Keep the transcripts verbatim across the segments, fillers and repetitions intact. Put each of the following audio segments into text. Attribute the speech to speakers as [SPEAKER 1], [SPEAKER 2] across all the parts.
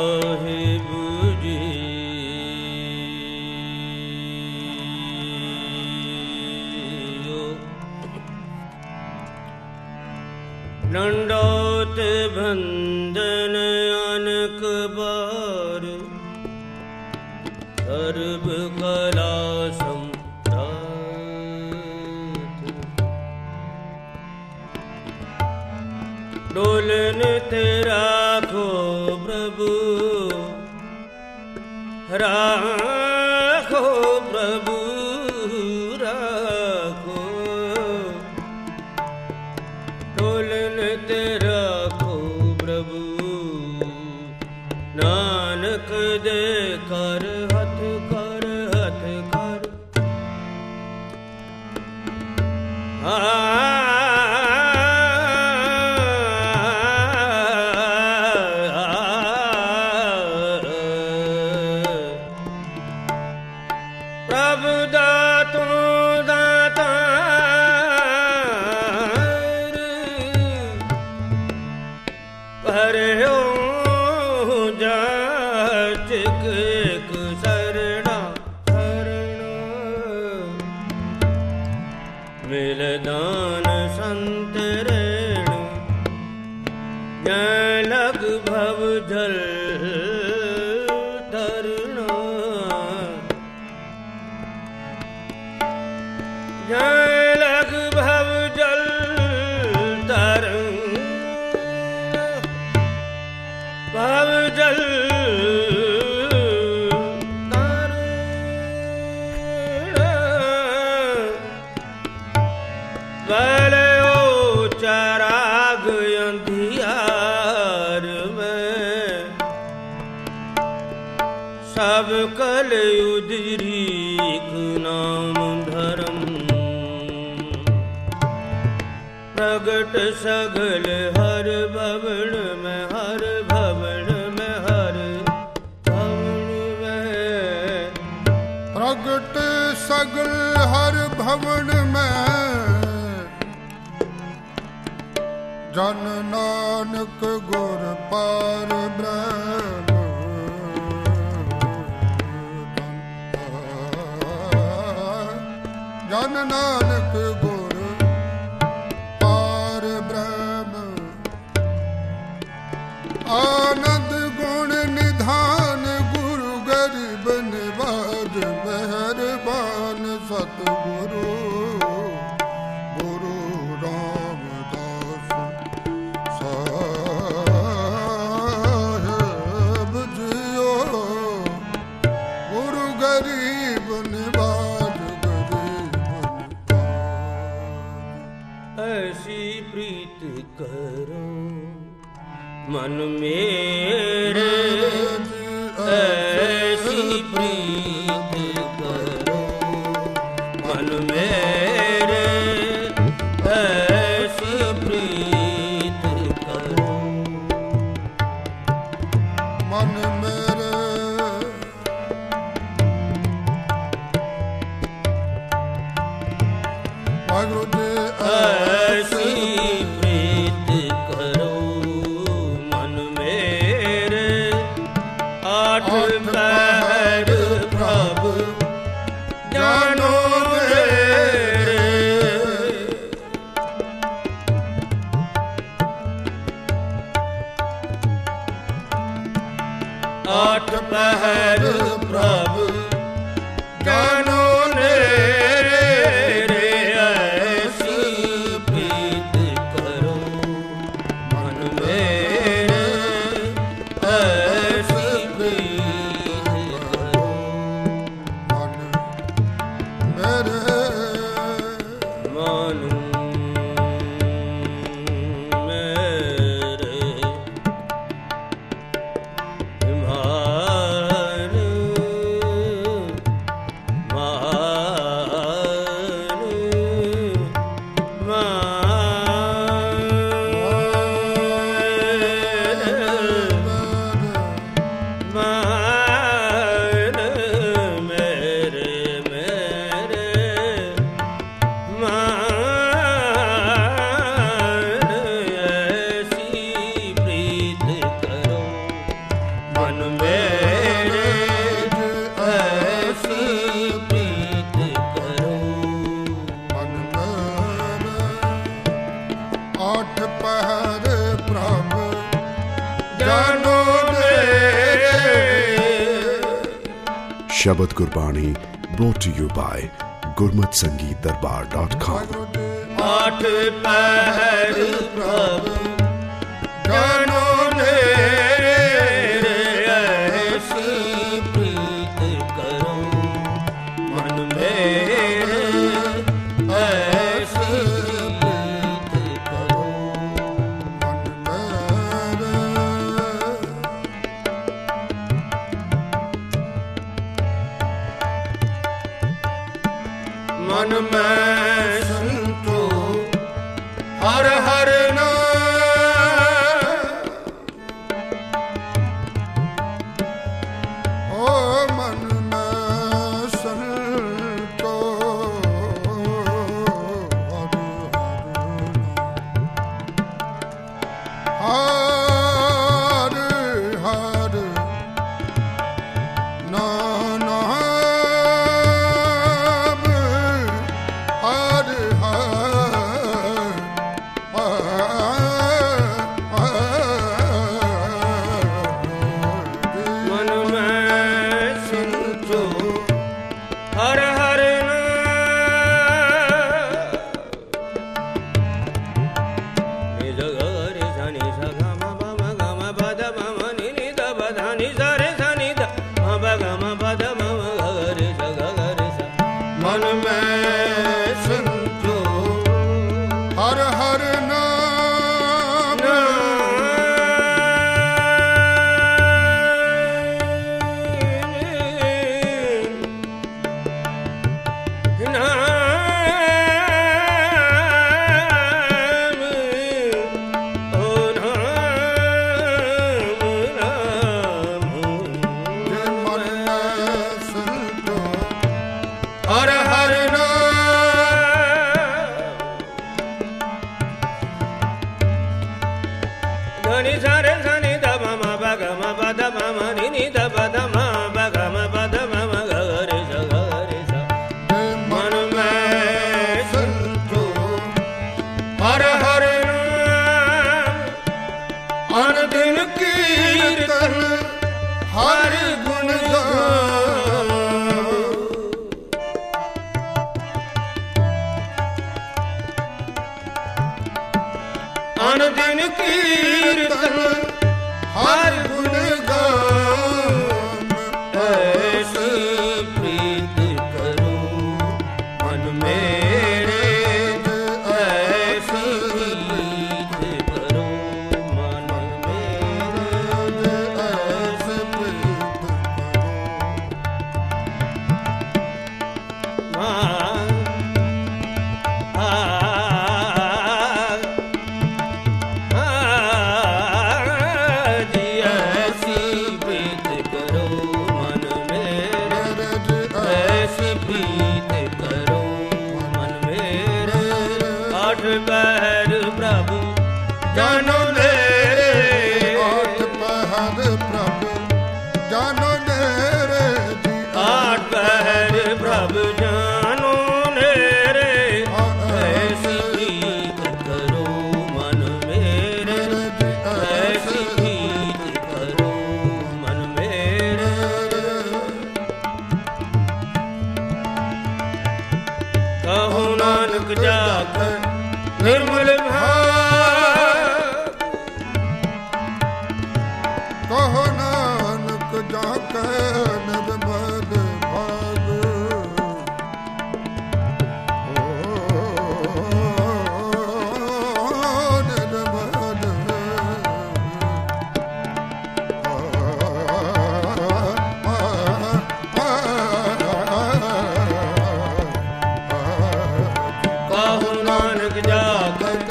[SPEAKER 1] ਸਾਹਿਬ ਜੀ। ਡੰਡੋਤ ਬੰਧਨ ਅਨਕ ਬਾਰ, ਸਰਬ ਕਲਾ ਸੰਪ੍ਰਾਤ। ਡੋਲਨ ਤੇ ਰਾਖੋ ਪ੍ਰਭੂ, ਰਾਖੋ ਪ੍ਰਭੂ ਰਾਖੋ। ਡੋਲਨ ਤੇ ਰਾਖੋ ਪ੍ਰਭੂ, ਨਾਨਕ ਦੇ ਕਰ ਹੱਥ ਕਰ ਹੱਥ ਕਰ। ਆ ਪ੍ਰਭ ਦਾਤੋ ਦਾਤਾਰ, ਭਰਿਓ ਜਾਚਕ ਇਕ ਸਰਣਾ ਸਰਣਾ। ਮਿਲ ਦਾਨ ਸੰਤ ਰੇਣੁ, ਜੈ ਲਗ ਭਵ ਜਲ ਤਰਣਾ। ਜੈ ਲਗ ਭਵ ਜਲ ਤਰਣਾ, ਭਵ ਜਲ ਤਰਣਾ। ਵਲਿਓ ਚਰਾਗ ਅੰਧਿਆਰ ਮੈਂ, ਸਭ ਕਲ ਉਜਰੀਕ ਨਾਮ ਧਰਮ। ਪ੍ਰਗਟ ਸਗਲ ਹਰ ਭਵਨ ਮੈਂ, ਹਰ ਭਵਨ ਮੈਂ, ਹਰ ਭਵਨ ਮੈਂ।
[SPEAKER 2] ਪ੍ਰਗਟ ਸਗਲ ਹਰ ਭਵਨ ਮੈਂ, ਜਨ ਨਾਨਕ ਗੁਰ ਪਾਰ ਬ੍ਰਹਮ। ਜਨ ਨਾਨਕ ਗੁਰ ਪਾਰ ਬ੍ਰਹਮ। ਆਨੰਦ ਗੁਣ ਨਿਧਾਨ, ਗੁਰੂ ਗਰੀਬ ਨਿਵਾਜ। ਮਿਹਰਬਾਨ ਸਤਿਗੁਰੂ ਗੁਰੂ ਰਾਮਦਾਸ ਸਾਹਿਬ ਜੀਓ। ਗੁਰੂ ਗਰੀਬ ਨਿਵਾਜ, ਗਰੀਬ ਨਿਵਾਜ।
[SPEAKER 1] ਐਸੀ ਪ੍ਰੀਤ ਕਰੋ ਮਨ ਮੇਰੇ, ਐਸੀ ਪ੍ਰੀਤ ਕਰੋ ਮਨ ਮੇਰੇ, ਐਸੀ ਪ੍ਰੀਤ ਕਰੋ
[SPEAKER 2] ਮਨ ਮੇਰੇ। ਵਾਹਿਗੁਰੂ ਜੀ।
[SPEAKER 1] ਐਸੀ ਪ੍ਰੀਤ ਕਰੋ ਮਨ ਮੇਰੇ, ਆਠ ਪਹਿਰ ਪ੍ਰਭ ਜਾਨੋ ਮੇਰੇ। ਆਠ ਪਹਿਰ ਪ੍ਰਭ ਜਾਨੋ ਮੇਰੇ। ਐਸੀ ਪ੍ਰੀਤ ਕਰੋ ਮਨ ਮੇਰੇ, ਐਸੀ ਪ੍ਰੀਤ ਕਰੋ
[SPEAKER 2] ਮਨ ਮੇਰੇ।
[SPEAKER 1] ਮਨ ਮੇਰੇ ਮਾਨ ਮਨ ਮੇਰੇ ਐਸੀ ਪ੍ਰੀਤ ਕਰੋ।
[SPEAKER 2] ਮਨ ਮੇਰੇ ਆਠ ਪਹਿਰ ਪ੍ਰਭ ਜਾਨੋ ਮੇਰੇ।
[SPEAKER 3] ਸ਼ਬਦ Gurbani brought to you by ਗੁਰਮਤਿ ਸੰਗੀਤ ਦਰਬਾਰ ਡਾਟ com।
[SPEAKER 1] ਆਠ ਪਹਿਰ ਪ੍ਰਭ ਜਾਨੋ ਮੇਰੇ ਐਸੀ ਪ੍ਰੀਤ ਕਰੋ। ਮਨ ਮੇਰੇ ਐਸੀ ਪ੍ਰੀਤ ਕਰੋ। ਮਨ ਮੈਂ ਸੰਤੋ ਹਰ ਹਰ ਨਾਮ।
[SPEAKER 2] ਓ ਮਨ ਮੈਂ ਸੰਤੋ ਹਰ ਹਰ ਨਾਮ।
[SPEAKER 1] ਹਰ ਹਰ ਨੀ ਜਗਾ ਰੇ ਸਾਨੀ ਸਾ ਗਾ ਮਾ ਬਾ ਮਾ ਗਾ ਮਾ ਬਾ ਦਾ ਮਾ ਮਾ ਨੀ ਨੀ ਦਾ ਬਾ ਧਾ ਨੀ ਸਾ ਰੇ ਸਾ ਨੀ ਦਾ ਮਾ ਬਾ ਗਾ ਮਾ ਬਾ ਦਾ ਮਾ ਮਾ ਗਾ ਰੇ ਸਾ ਗਾ ਗਾ ਰੇ ਸਾ। ਮਨ ਮੈਂ ਸੰਤੋ
[SPEAKER 2] ਹਰ ਹਰ ਨਾਮ।
[SPEAKER 1] ਹਰ ਹਰ ਧਨੀ ਸਾਰੇ ਧਨੀ ਦਾ ਮਾ ਮਾ ਬਾ ਗਾ ਮਾ ਬਾ ਦਾ ਮਾ ਮਾ ਨੀ ਨੀ ਦਾ ਬਾ ਦਾ ਮਾ ਬਾ ਗਾ ਮਾ ਬਾ ਦਾ ਮਾ ਮਾ ਗਾ ਰੇ ਸਾ ਗਾ ਰੇ ਸਾ। ਮਨ ਮੈਂ ਸੰਤੋ ਹਰ ਹਰ ਨਾਮ। ਅਨ ਦਿਨ ਕੀਰਤਨ
[SPEAKER 2] ਹਰ ਗੁਣ ਗਾਓ।
[SPEAKER 1] ਅਨ ਦਿਨ ਕੀਰਤਨ ਹਰ ਗੁਣ ਗਾਮ। ਐਸੀ ਪ੍ਰੀਤ ਕਰੋ ਮਨ ਮੇਰੇ ਐਸੀ ਪ੍ਰੀਤ ਕਰੋ। ਮਨ ਮੇਰੇ
[SPEAKER 2] ਐਸੀ ਪ੍ਰੀਤ ਕਰੋ।
[SPEAKER 1] ਮਾਂ ਆ ਪਹਿਰ ਪ੍ਰਭ ਜਾਨੋ ਮੇਰੇ।
[SPEAKER 2] ਆਠ ਪਹਿਰ ਪ੍ਰਭ ਜਾਨੋ ਮੇਰੇ ਜੀ।
[SPEAKER 1] ਆਠ ਪਹਿਰ ਪ੍ਰਭ ਜਾਨੋ ਮੇਰੇ ਐਸੀ ਪ੍ਰੀਤ ਕਰੋ। ਮਨ ਮੇਰੇ ਐਸੀ ਪ੍ਰੀਤ ਕਰੋ। ਮਨ ਮੇਰੇ ਕਹੋ ਨਾਨਕ ਜਾਗੈ ਨਿਰਮਲ ਭਾਗ।
[SPEAKER 2] ਕਹੋ ਨਾਨਕ ਜਾ ਕੇ ਨਿਰਮਲ ਭਾਗ। ਓ ਨਿਰਮਲ
[SPEAKER 1] ਕਹੋ ਨਾਨਕ ਜਾਗੈ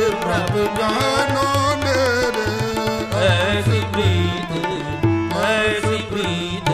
[SPEAKER 1] ਪ੍ਰਭ
[SPEAKER 2] ਜਾਨੋ ਨੇਰੇ
[SPEAKER 1] ਐਸੀ ਪ੍ਰੀਤ ਐਸੀ ਪ੍ਰੀਤ